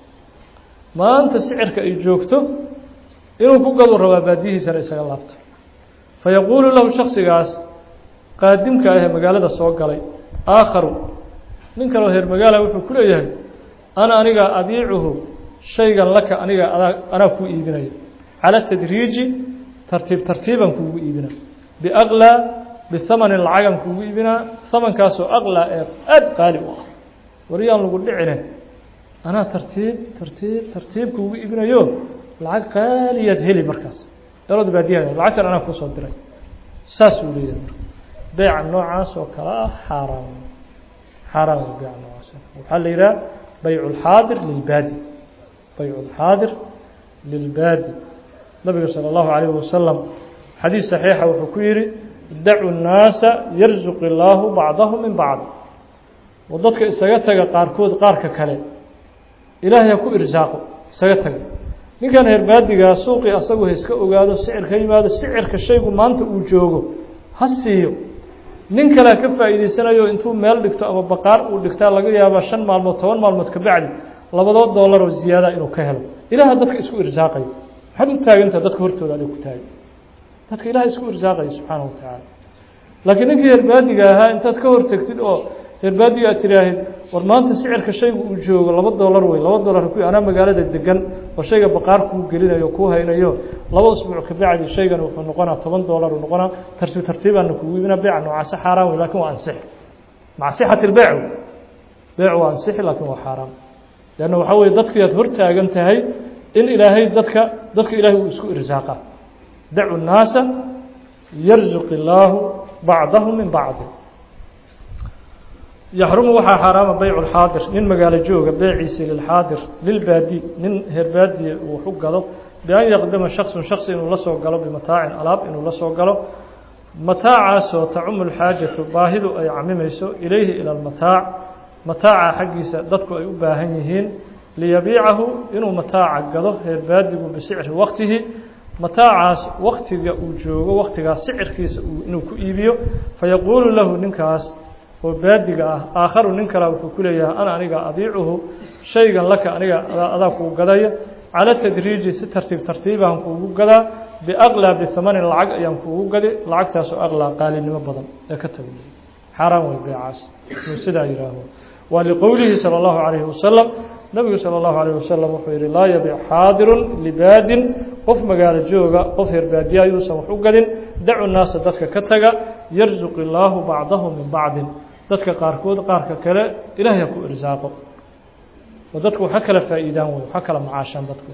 ما أنت سعرك أي جوجته إنه كقدو ربا بديه سر سجلت فيقول له شخص جاس قادمك أيه مقالة السوق علي آخر منك له هي المقالة وحنا كل يوم أنا أنيقا أبيعه شيئا لك أنيقا أنا كو إيبنا على التدريج ترتيب ترتيبا كو إيبنا بأغلى بالثمن العجم كو إيبنا ثمن كاسو أغلى أد قالي وريان نقول لعنه أنا ترتيب ترتيب ترتيب كو إيبنا يوم العج قالي يذهلي مركز يرد بديها العتر أنا كو صدري ساسولي بيع النوع وكلا حرام حرام بيع النوع وحل إلى بيع الحاضر للبادي بيع الحاضر للبادي النبي صلى الله عليه وسلم حديث صحيح وحكيري دعوا الناس يرزق الله بعضهم من بعض وضدك سيتك قاركود قارك كله إلهي يكون إرزاقه سيتك من كان هربادي سوقي أصله هسك وقاله السعر كيما هذا السعر كشيء ما أنت وجوجه هسيه nin kale ka faa'iideysanayo intuu meel dhigto ama baqaar uu dhigtaa laga yaabo shan maalmood toban maalmood ka bacdi labadood dollar oo ziyaada inuu ka helo ilaaha dadka isku irsaaqay waxaad u taaganta dadka hortooda aad ku taagay dadka ilaaha isku irsaaqay subxaanahu wa ta'ala laakiin ninkii herbaadiga ahaa intaad ka hortagtid oo herbaadiga tiraahid war maanta sicirka shaygu uu joogo laba dollar way laba dollar ku ana magaalada degan oo shayga baqaar ku gelinayo ku haynayo laba usbuuc ka bacdi shaygan wuxuu noqonaa toban dollar uu noqonaa tartiib tartiiban ku wiibina beec noocaas xaraam laakiin waa ansix مع صحة البيع بيع وانصح لكن هو حرام لأنه وحوي ضدك يظهر أنتهي إن إلهي ضدك ضدك إلهي ويسكو إرزاقه دعوا الناس يرزق الله بعضهم من بعض يحرم وحا حرام بيع الحاضر من مقال جوغ بيعيسي للحاضر للبادي من هربادي وحق له بأن يقدم شخص شخص إنه لسو قلب بمتاع ألاب إنه لسو قلب متاع سو تعم الحاجة باهد أي عميميسو إليه إلى المتاع متاع حقيسة ضدك أي أباهنيهين ليبيعه إنه متاع قلب هربادي بسعر وقته متاع وقت وجوغ وقت سعر كيس إنه كإيبيو فيقول له ننكاس وبادق آخر ننكر وكلية أنا أنيقا أبيعه شيئا لك أنيقا أذاك قضايا على التدريج سترتيب ترتيبا قضا بأغلى بثمن العق ينفوه قضي العق تاسو أغلى قال إنما بضل يكتب لي حرام ويبيعاس وسدع يراه ولقوله صلى الله عليه وسلم نبي صلى الله عليه وسلم وحير لا يبيع حاضر لباد قف مقال الجوغة قف هرباديا يوسف وحقد دعوا الناس ذاتك كتغا يرزق الله بعضهم من بعض ذاتك قاركود قارك كلا إله يكون إرزاقه وذاتك حكى فائدان وحكى معاشان ذاتك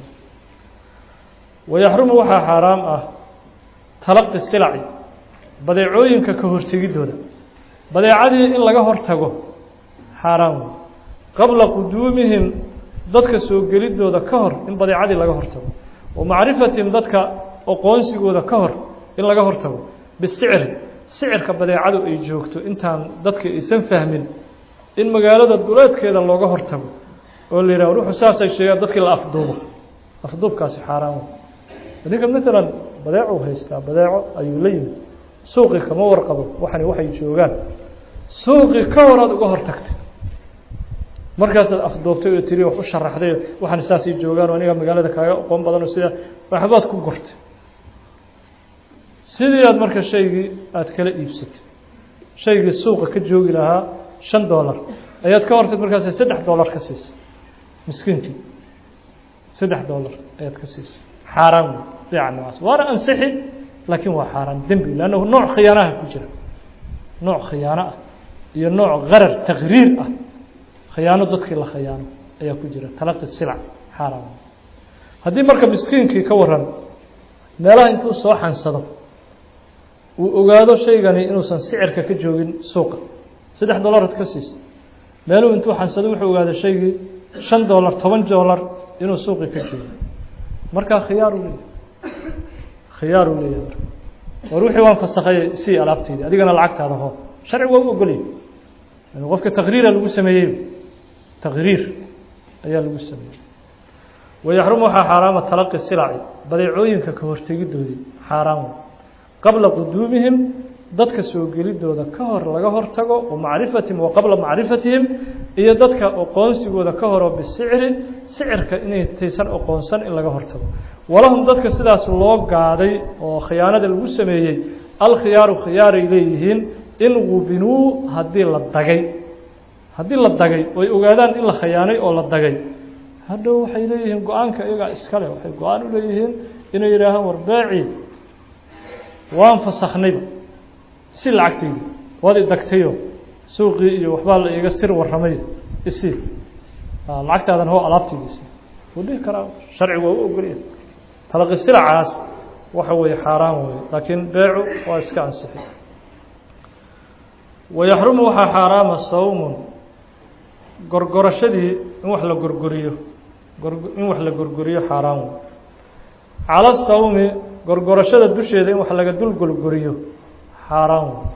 ويحرم وحا حرام أه تلقي السلع بديعوين كهورتقي دودا بديعادي إن لغا هورتقو حرام قبل قدومهم ذاتك سوق جلد دودا كهر إن بديعادي لغا هورتقو ومعرفتهم ذاتك أقوانسي دودا كهر إن لغا هورتقو بالسعر سعر كبديعادو أي جوجتو إنتان ذاتك إسان فهمين إن مقالة الدولات كذا لغا هورتقو قول لي روح ساسا الشيء ذاتك الأفضوب أفضوب كاسي حرام لذلك مثلا بداعه هيستا بداعه أيو لين سوقي كما ورقبه وحني وحي جوغان سوقي كوراد وهر تكت مركز الأفضل تيو تري وحش الرحدي وحني ساسي جوغان وأنا مقالة كايا قوم بدنو سيدا رحبات كم قرت سيدي هذا مركز شيء أتكلم يبسط شيء السوق كجوج لها شن دولار أيات كورت مركز سدح دولار كسيس مسكينك سدح دولار أيات كسيس حرام يعني وانا انصحي لكن هو حرام ذنبي لانه نوع خيانه كجرا نوع خيانه هي نوع غرر تغرير اه خيانه ضدك لا خيانه اي كجرا تلقي السلع حرام هذه marka miskiinki ka waran meelaha intuu soo xansado uu ogaado shaygani inuusan sicirka ka joogin suuqa saddex dollar ka siis meelu intuu xansado wuxuu ogaado shaygii shan dollar toban dollar inuu suuqa ka joogo markaa khiyaaru leeyahay khiyaaru leeyahay war wixii waan fasakhay si alaabteedi adigana lacagtaada hoo sharci waa u ogolay in qofka taqriir lagu sameeyay taqriir ayaa lagu sameeyay ويحرم حرام تلقي السلع بديعوينك كهورتغيدودي حرام قبل قدومهم dadka soo gelidooda ka hor laga hortago oo macrifatihim wa qabla macrifatihim iyo dadka aqoonsigooda ka hor oo bisicri sicirka inay taysan aqoonsan in laga hortago walahum dadka sidaas loo gaaday oo khiyaanada lagu sameeyay al khiyaaru khiyaar ilayhiin in qubinu hadii la dagay hadii la dagay way ogaadaan in la khiyaanay oo la dagay hadhow waxay leeyihiin go-aanka iyaga iskale waxay go-aan u leeyihiin inay yidhaahaan war baaci waan fasakhnayba si lacagtayda waad i dagtayo suuqii iyo waxbaa la iiga sir warramay isi lacagtaadan hoo alaabtayda isi wuu dhihi karaa sharcigu waa u ogolyahay talaqi silacaas waxa weeye xaaraan weeye laakiin beecu waa iska ansixi wayaxrumu waxaa xaaraama sawmun gorgorashadii in wax la gorgoriyo in wax la gorgoriyo xaaraan wey cala sawmi gorgorashada dusheeda in wax laga dul gorgoriyo xaaraan wey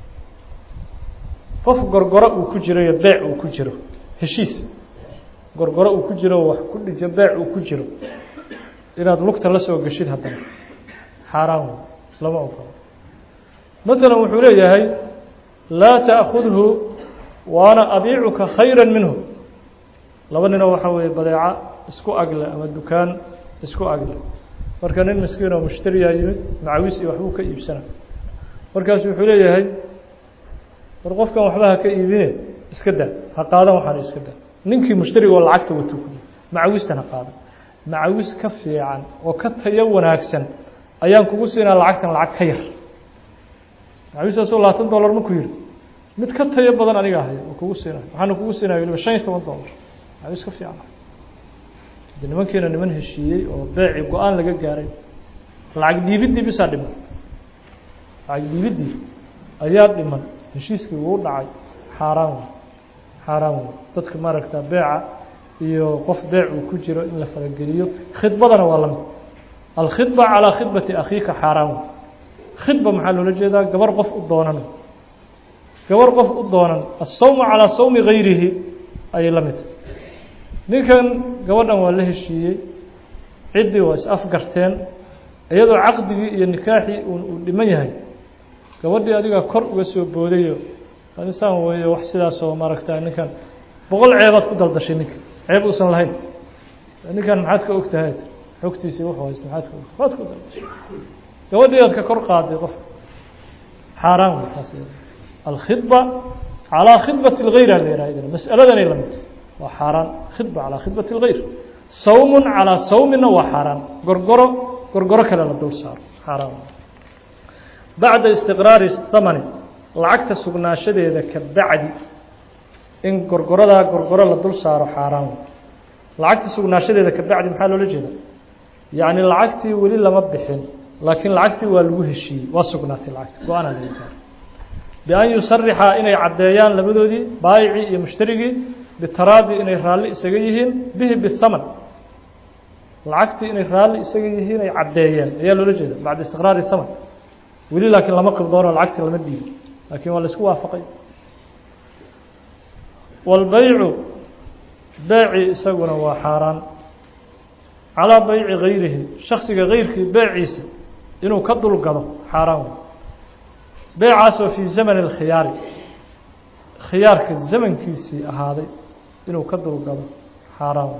qof gorgoro uu ku jiro iyo beec uu ku jiro heshiis gorgoro uu ku jiro wax ku dhijo beec uu ku jiro inaad lugta la soo gashid haddana xaaraan wey lama ogolo مثلا wuxuu leeyahay laa ta'khudhu waana abiicuka khayra minhu laba nin waxa weeye badeeca isku agle ama dukaan isku agle marka nin miskiin oo mushtari ah yimid macawis iyo waxbuu ka iibsana markaas wuxuu leeyahay war qofkan waxba ha ka iibine iska daa ha qaadan waxaan iska daa ninkii mushtariga oo lacagta wato ku macawistana qaadan macawis ka fiican oo ka tayo wanaagsan ayaan kugu siinaa lacagtan lacag ka yar macawisaas oo labaatan dollar ma ku yiri mid ka tayo badan aniga ahay oo kugu siinaa waxaan kugu siinaa waliba shan iyo toban dollar macawis ka fiican nimankeena niman heshiiyey oo beeci go-aan laga gaaray lacag dhiibidii bisa dhiman lacag dhiibidii ayaa dhiman heshiiskii wuu dhacay xaaraan xaaraan dadka maaragta beeca iyo qof beec uu ku jiro in la farageliyo khidbadana waa lamid alkhidba calaa khidbati akhiika xaaraan khidba maxaa loola jeedaa gabar qof u doonan gabar qof u doonan asawmu calaa sawmi gayrihi ayay la mid ninkan gabadhan waa la heshiiyey ciddii waa is afgarteen iyadoo caqdigii iyo nikaaxii uu dhiman yahay gabadhii adiga kor uga soo boodayo insaan weeye wax sidaas oo maaragtaa ninkan boqol ceebaad ku daldashay ninka ceeb uusan lahayn ninkan maxaad ka ogtahay xogtiisii wuxuu haysta maxaad ka ogtahay waad ku daldashay gabadhii aad ka kor qaaday qof xaaraan taas alkhidba calaa khidbati lgayr la yidhaha mas'aladanay la mid وحرام خطبة على خطبة الغير صوم على صومنا وحرام غرغرة غرغرة كلا لدول صار حرام بعد استقرار الثمن العقد سقنا شديد كبعد إن غرغرة دا غرغرة لدول صار حرام العقد سقنا شديد كبعد محله لجد يعني العقد ولي لما بحين لكن العقد والوهشي وسقنات العقد وأنا ذلك بأن يصرح إن عديان لبدودي بايعي مشتري بالتراضي إن الرالي إسقيهين به بالثمن العقد إن الرالي إسقيهين أي عديان هي الرجل بعد استقرار الثمن ولي لكن لما قبضوا العقد لما دين لكن ولا سوا فقي والبيع بيع سونا وحرام على بيع غيره شخص غيرك بيعيس إنه كضل القضاء حرام بيعاس في زمن الخيار خيارك الزمن كيسي هذا إنه كدر قضى حرام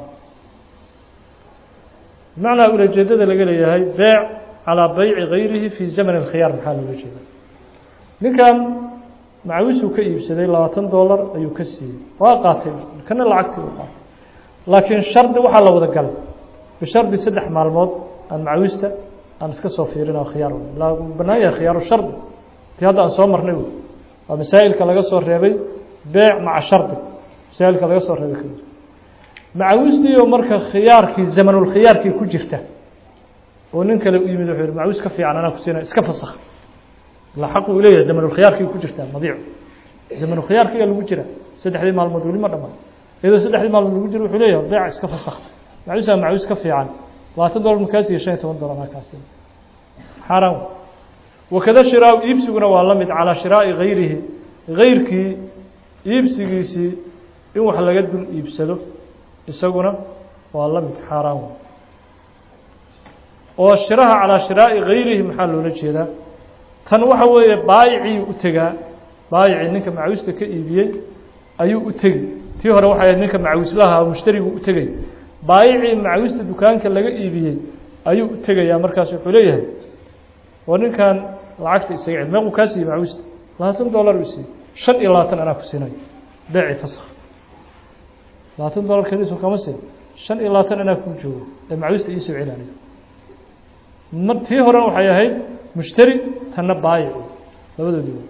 معنى أولى الجديد اللي قال هي بيع على بيع غيره في زمن الخيار محل الجديد نكان معويسه كيف سيدي لواتن دولار أيو كسي وقاتل كان العقد وقاتل لكن شرط وحا لو ذا قلب بشرط سدح مع الموت أن معويسته أن اسكسو فيرنا خيار لا بنايا خيار الشرط هذا أن صومر نيو ومسائل كلا صور ريبي بيع مع شرط مسائل كلا صور ريبي كله مع وستي ومرك خيار كي زمن الخيار كي كجفته وننك لو يمد حير مع وس كفي عنا كسينا اسكف الصخ لا حق إليه زمن الخيار كي كجفته مضيع زمن الخيار كي اللي وجره سدح لي مال المدولي مرة ما إذا سدح لي مال المدولي وحليه بيع اسكف الصخ مع وس مع وس كفي عن labaatan dollar markaas iyo shan iyo toban dollar markaas xaraam wakada shiraa iibsiguna waa la mid calaa shiraa'i gayrihi gayrkii iibsigiisii in wax laga dul iibsado isaguna waa la mid xaraam oo shiraha calaa shiraa'i gayrihi maxaa loola jeedaa tan waxa weeye baayicii u tegaa baayicii ninka macaawista ka iibiyey ayuu u tegi tii hore waxay ahayd ninka macawislaha mushtarigu u tegay baayicii macaawista dukaanka laga iibiyey ayuu u tegayaa markaas wuxuu leeyahay waa ninkan lacagta isaga cid meequu kaa siiyey macaawista labaatan dollar uu siiyey shan iyo labaatan anaa ku siinayo beeci fasakh labaatan dollar kadiisu kama siin shan iyo labaatan anaa kuu joogo ee macaawista iisoo celaaniyo mar tii horena waxay ahayd mushtari tanna baayici labadoodiiba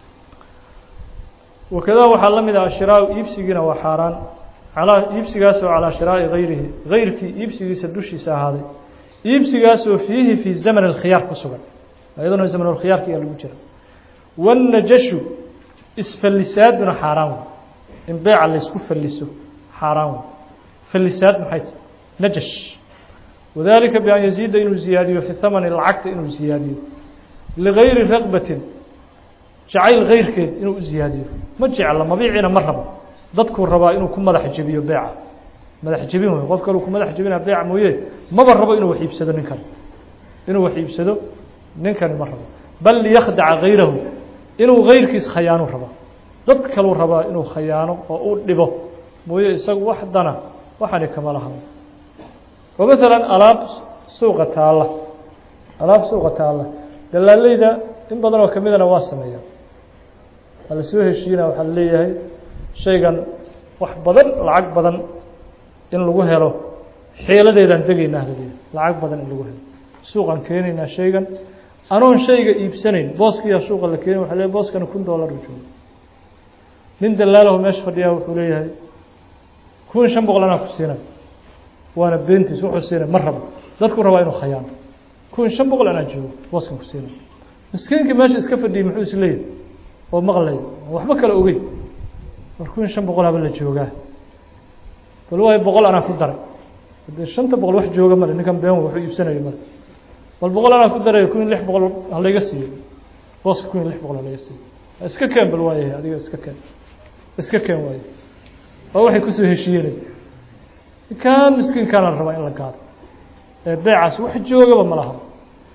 wakadaa waxaa la mid ah shiraa iibsigiina waa xaaraan calaa iibsigaasoo calaa shiraa'i gayrihi gayrkii iibsigiisa dushiisa ahaaday iibsigaasoo fiihi fii zaman alkhiyaar ku sugan iyaduna zaman alkhiyaarka ayaa lagu jira wannajashu isfallisaaduna xaaraan wey in beeca laysku falliso xaaraan wey fallisaad maxay tahay najash wadalika bian yaziida inuu ziyaadiyo fi thamani lacagta inuu ziyaadiyo ligayri raqbatin jacayl gayrkeed inuu u ziyaadiyo ma jecla mabiiciina ma rabo dadkuu rabaa inuu ku madax jebiyo beeca madax jebin wey qof kaleu ku madax jebinaa beeca mooye maba rabo inuu wax iibsado ninkan inuu wax iibsado ninkani ma rabo bal liyakhdaca gayrahu inuu gayrkiis khayaanu raba dad kaluu rabaa inuu khayaano oo u dhibo mooye isagu wax dana waxani kama laha oo maalan alaab suuqa taalla alaab suuqa taalla dalaaleyda in badan oo kamidana waa sameeya waa la soo heshiina waxaa laleeyahay shaygan wax badan lacag badan in lagu helo xeeladeedaan degaynaa haleeyahay lacag badan in lagu helo suuqaan keenaynaa shaygan anoon shayga iibsanayn booskiiyaa suuqa la keenay waxa leeyahay booskana kun dollar u joogo nin dalaalaho meesha fadhiyaa wuxuu leeyahay kun shan boqol anaa ku siinay waana beentiis wuxuu siinay ma rabo dadku rabaa inuu khayaano kun shan boqol anaa joogo booskan ku siinay miskiinkii meesha iska fadhiyay muxuu is leeyahay oo maqlay waxba kale ogey war kun shan boqol haba la joogaa bal waay boqol anaa ku daray hadee shanta boqol wax jooga male ninkan been wuxuu iibsanayo male bal boqol anaa ku daray kun lix boqol halayga siiyo booska kun lix boqol halayga siiyo iska keen bal waayahay adiga iska keen iska keen waaye oo waxay kusoo heshiiyeen kan miskiinkaana la rabaa in la gaado ee beecaas wax joogaba ma laha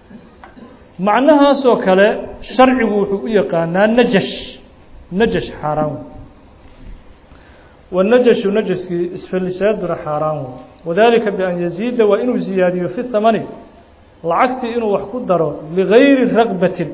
macnahaasoo kale sharcigu wuxuu u yaqaanaa najash najash xaaraan wey wanajashu najaskii isfallisaaduna xaaraan wey wadalika bian yaziida waa inuu ziyaadiyo fi thamani lacagtii inuu wax ku daro ligayri raqbatin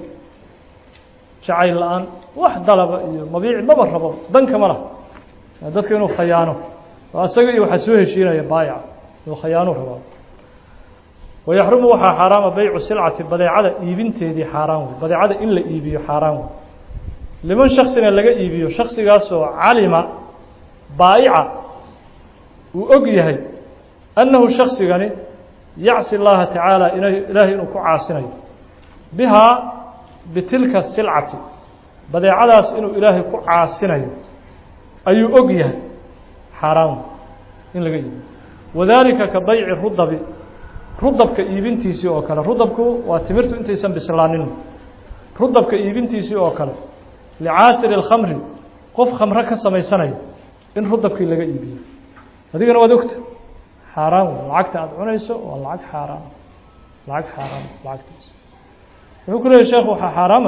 jacayl la-aan wax dalaba iyo mabiici maba rabo danka ma laha dadka inuu khayaano isaga iyo waxaa soo heshiinaya baayica inuu khayaanu rabaa wayaxrumu waxaa xaaraama baycu silcati badeecada iibinteedii xaaraan wey badeecada in la iibiyo xaaraan wey liman shaksina laga iibiyo shaksigaasoo calima baayica uu og yahay annahu shaksigani yacsi اllaha tacaala ina ilaahay inuu ku caasinayo bihaa bitilka silcati badeecadaas inuu ilaahay ku caasinayo ayuu og yahay xaaraan in laga iibiyo wadalika ka bayci rudabi rudabka iibintiisii oo kale rudabku waa timirtu intaysan bislaanin rudabka iibintiisii oo kale licaasiri اlkhamri qof khamro ka samaysanayo in rudabkii laga iibiyo adigana waad ogta xaaraan wey lacagta aada cunayso waa lacag xaaraan lacag xaaraan lacagtiisa wuxuu ku leeyahy sheekh waxaa xaaraama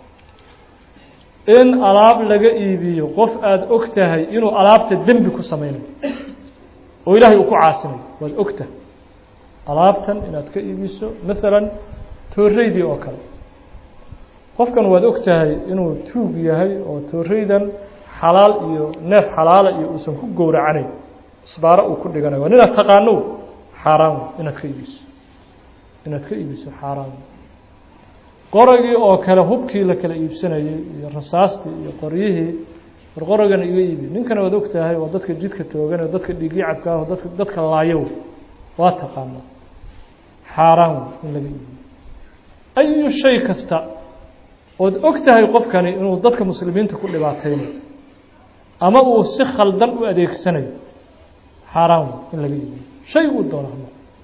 in alaab laga iibiyo qof aada og tahay inuu alaabta dembi ku sameynayo oo ilaahay uu ku caasinayo waad ogta alaabtan inaad ka iibiso maalan tooreydii oo kale qofkan waad og tahay inuu tuug yahay oo tooreydan xalaal iyo neef xalaala iyo uusan ku gowracanayn isbaaro uu ku dhiganayo waa inaad taqaano xaaraan inaad ka iibiso inaad ka iibiso xaaraan qoragii oo kale hubkii la kala iibsanayey iyo rasaastii iyo qoryihii war qoragana iga iibi ninkana waad og tahay waa dadka jidka toogan oo dadka dhiigii cabka ah oo dadka dadka laayow waa taqaana xaaraan in laga iibiyo ayu shay kasta ood og tahay qofkani inuu dadka muslimiinta ku dhibaateynayo ama uu si khaldan u adeegsanayo xaaraan in laga iibiyo shay uu doono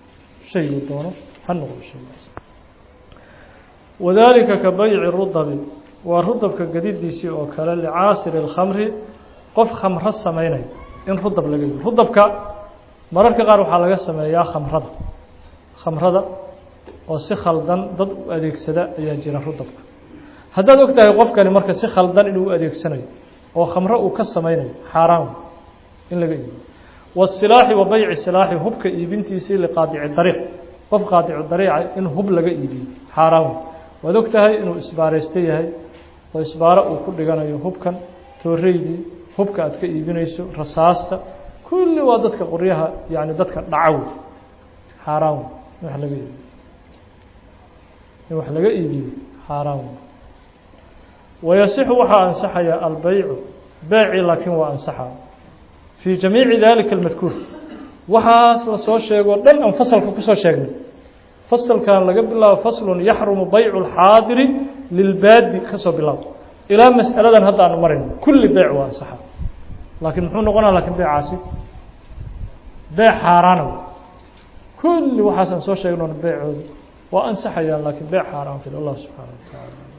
shayguu doono ha noqdo shaygaas wadalika ka bayci rudabi waa rudabka gadidiisii oo kale licaasiri اlkhamri qof khamro samaynayo in rudab laga yihi rudabka mararka qaar waxaa laga sameeyaa khamrada khamrada oo si khaldan dad u adeegsada ayaa jira rudabka haddaad og tahay qofkani marka si khaldan inuu u adeegsanayo oo khamro uu ka samaynayo xaaraan in laga iibiyo wasilaaxi wa bayci silaaxi hubka iibintiisii liqaadici dariiq qof qaadicu dariica in hub laga iibiyo xaaraan waad og tahay inuu isbaaraysto yahay oo isbaaro uu ku dhiganayo hubkan tooreydii hubka aad ka iibinayso rasaasta kulli waa dadka qoryaha yani dadka dhacaw xaaraan in wax laga iibiyo in wax laga iibiyo xaaraan wayasixu waxaa ansaxaya albaycu beeci laakiin waa ansaxa fii jamiici dalika almadkuur waxaas la soo sheego dhan aan fasalka kusoo sheegnay fasalkan laga bilaabo faslun yaxrumu baycu lxaadiri lilbaadi kasoo bilaabo ilaa mas'aladan hadda aanu marayno kulli beec waa ansaxa laakiin muxuu noqonaa lakiin beecaasi beec xaaraana kulli waxaas aan soo sheegno beecooda waa ansaxayaan laakiin beec xaaraan fil allah subxaana wa tacaala